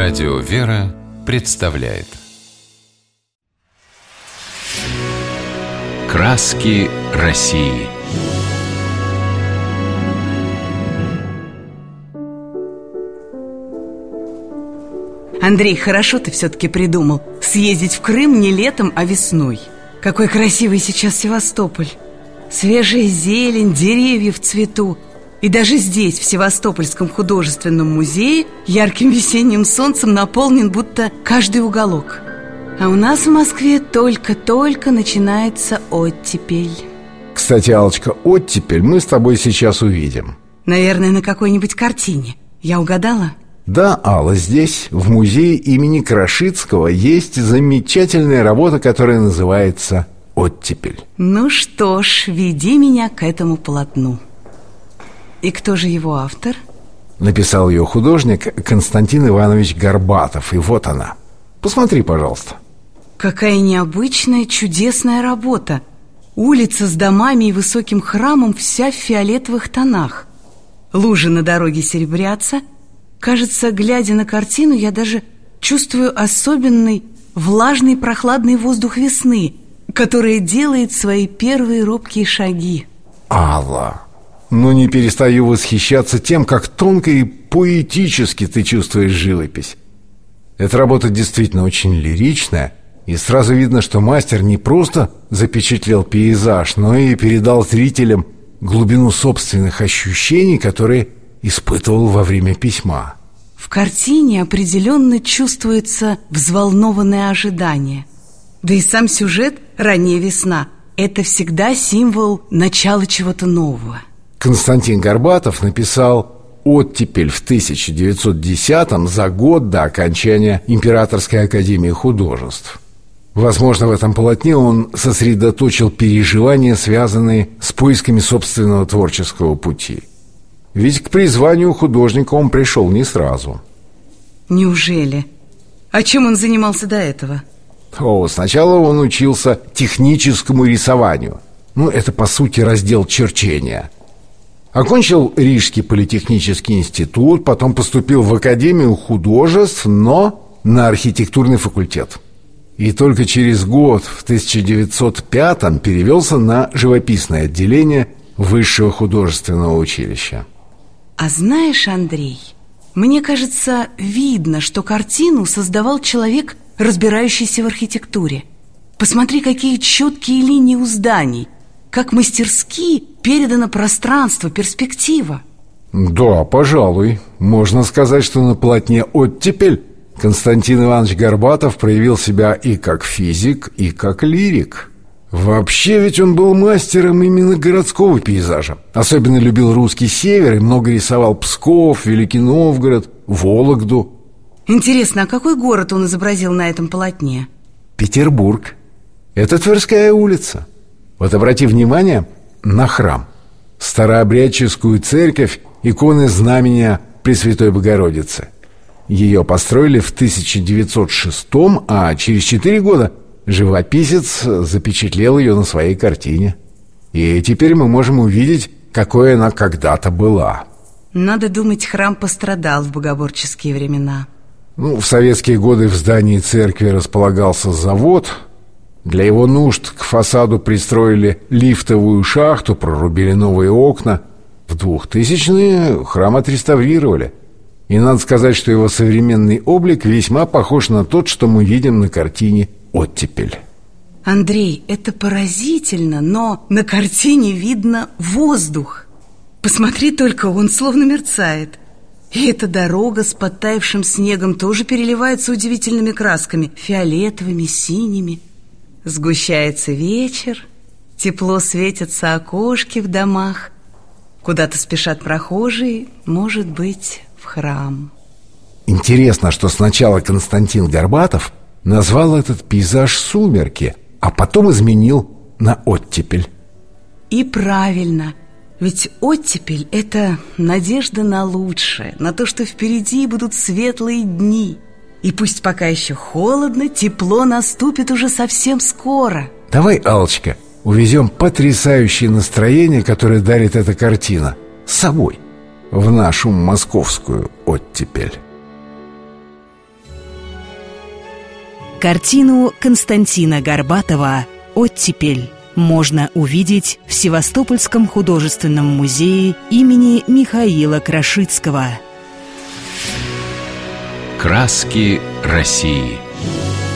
Радио «Вера» представляет «Краски России». Андрей, хорошо ты все-таки придумал съездить в Крым не летом, а весной. Какой красивый сейчас Севастополь. Свежая зелень, деревья в цвету. И даже здесь, в Севастопольском художественном музее, ярким весенним солнцем наполнен будто каждый уголок. А у нас в Москве только-только начинается оттепель. Кстати, Аллочка, оттепель мы с тобой сейчас увидим. Наверное, на какой-нибудь картине. Я угадала? Да, Алла, здесь, в музее имени Крашицкого, есть замечательная работа, которая называется «Оттепель». Ну что ж, веди меня к этому полотну. И кто же его автор? Написал ее художник Константин Иванович Горбатов. И вот она. Посмотри, пожалуйста. Какая необычная, чудесная работа. Улица с домами и высоким храмом вся в фиолетовых тонах. Лужи на дороге серебрятся. Кажется, глядя на картину, я даже чувствую особенный влажный прохладный воздух весны, который делает свои первые робкие шаги. Алла, но не перестаю восхищаться тем, как тонко и поэтически ты чувствуешь живопись. Эта работа действительно очень лиричная, и сразу видно, что мастер не просто запечатлел пейзаж, но и передал зрителям глубину собственных ощущений, которые испытывал во время письма. В картине определенно чувствуется взволнованное ожидание. Да и сам сюжет «Ранняя весна» – это всегда символ начала чего-то нового. Константин Горбатов написал «Оттепель» в 1910-м, за год до окончания Императорской академии художеств. Возможно, в этом полотне он сосредоточил переживания, связанные с поисками собственного творческого пути. Ведь к призванию художника он пришел не сразу. Неужели? А чем он занимался до этого? Сначала он учился техническому рисованию. Это, по сути, раздел черчения. Окончил Рижский политехнический институт, потом поступил в Академию художеств, но на архитектурный факультет. И только через год, в 1905-м, перевелся на живописное отделение Высшего художественного училища. А знаешь, Андрей, мне кажется, видно, что картину создавал человек, разбирающийся в архитектуре. Посмотри, какие четкие линии у зданий, как мастерски передано пространство, перспектива. Да, пожалуй. Можно сказать, что на полотне «Оттепель» Константин Иванович Горбатов проявил себя и как физик, и как лирик. Вообще ведь он был мастером именно городского пейзажа. Особенно любил русский север и много рисовал Псков, Великий Новгород, Вологду. Интересно, а какой город он изобразил на этом полотне? Петербург. Это Тверская улица. Вот обрати внимание на храм, старообрядческую церковь, иконы знамения Пресвятой Богородицы. Ее построили в 1906-м, а через 4 года живописец запечатлел ее на своей картине. И теперь мы можем увидеть, какой она когда-то была. Надо думать, храм пострадал в богоборческие времена. В советские годы в здании церкви располагался завод. Для его нужд к фасаду пристроили лифтовую шахту, прорубили новые окна. В 2000-е храм отреставрировали. И надо сказать, что его современный облик весьма похож на тот, что мы видим на картине «Оттепель». Андрей, это поразительно, но на картине видно воздух. Посмотри только, он словно мерцает. И эта дорога с подтаявшим снегом тоже переливается удивительными красками, фиолетовыми, синими. Сгущается вечер, тепло светятся окошки в домах. Куда-то спешат прохожие, может быть, в храм. Интересно, что сначала Константин Горбатов назвал этот пейзаж «Сумерки», а потом изменил на «Оттепель». И правильно, ведь оттепель – это надежда на лучшее, на то, что впереди будут светлые дни. И пусть пока еще холодно, тепло наступит уже совсем скоро. Давай, Аллочка, увезем потрясающее настроение, которое дарит эта картина, с собой в нашу московскую оттепель. Картину Константина Горбатова «Оттепель» можно увидеть в Севастопольском художественном музее имени Михаила Крашицкого. Краски России.